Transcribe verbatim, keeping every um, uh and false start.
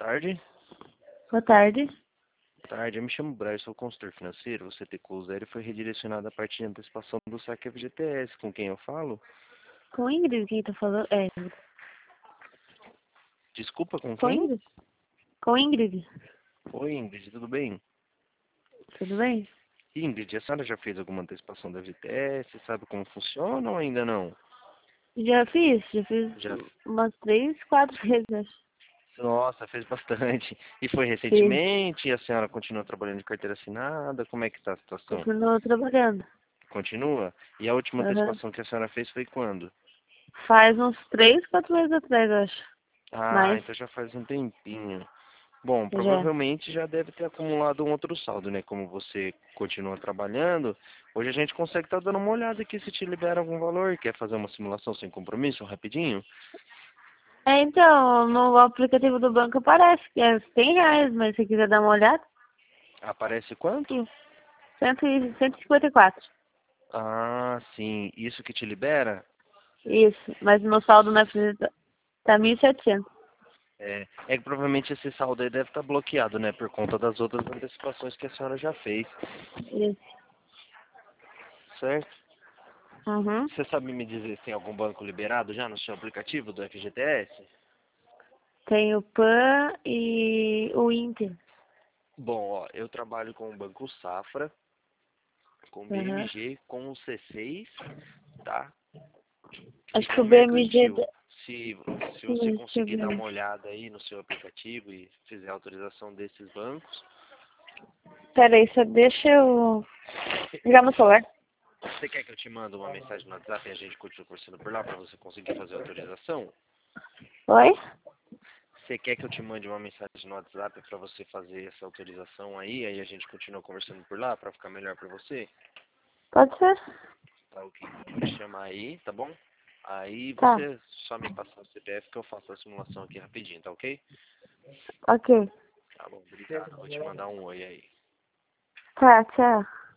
tarde. Boa tarde. Boa tarde, eu me chamo Braz, sou consultor financeiro. O C T C U zero foi redirecionado a partir de antecipação do saque F G T S. Com quem eu falo? Com Ingrid, quem tá falando? É, Desculpa, com com quem? Ingrid? Com Ingrid. Oi, Ingrid, tudo bem? Tudo bem? Ingrid, a senhora já fez alguma antecipação da F G T S? Sabe como funciona ou ainda não? Já fiz, já fiz Já. umas três, quatro vezes, acho. Nossa, fez bastante. E foi Fiz. recentemente? A senhora continua trabalhando de carteira assinada? Como é que está a situação? Continuo trabalhando. Continua? E a última Aham. antecipação que a senhora fez foi quando? Faz uns três, quatro meses atrás, acho. Ah, Mas, então já faz um tempinho. Bom, já. provavelmente já deve ter acumulado um outro saldo, né? Como você continua trabalhando, hoje a gente consegue estar dando uma olhada aqui se te libera algum valor. Quer fazer uma simulação sem compromisso, rapidinho? É, então, no aplicativo do banco aparece que é cem reais, mas se quiser dar uma olhada, Aparece quanto? cem e cento e cinquenta e quatro. Ah, sim. Isso que te libera? Isso, mas meu saldo na frente tá mil e setecentos. É, é que provavelmente esse saldo aí deve estar bloqueado, né? Por conta das outras antecipações que a senhora já fez, Isso. certo? Uhum. Você sabe me dizer se tem algum banco liberado já no seu aplicativo do F G T S? Tem o Pan e o Inter. Bom, ó, eu trabalho com o Banco Safra, com o Uhum. B M G, com o C seis, tá? E Acho que com o o B M G. Mercantil. da- Se, se você Deixa eu conseguir dar ver. uma olhada aí no seu aplicativo e fizer a autorização desses bancos, Pera aí, só deixa eu ligar meu celular. você quer que eu te mande uma mensagem no WhatsApp e a gente continue conversando por lá para você conseguir fazer a autorização? Oi? Você quer que eu te mande uma mensagem no WhatsApp para você fazer essa autorização aí, aí a gente continua conversando por lá para ficar melhor para você? Pode ser? Tá ok, então eu vou te chamar aí, tá bom? Aí Tá. você só me passa o C P F que eu faço a simulação aqui rapidinho, tá ok? Ok. Tá bom, obrigado. Vou te mandar um oi aí. Tá, tchau.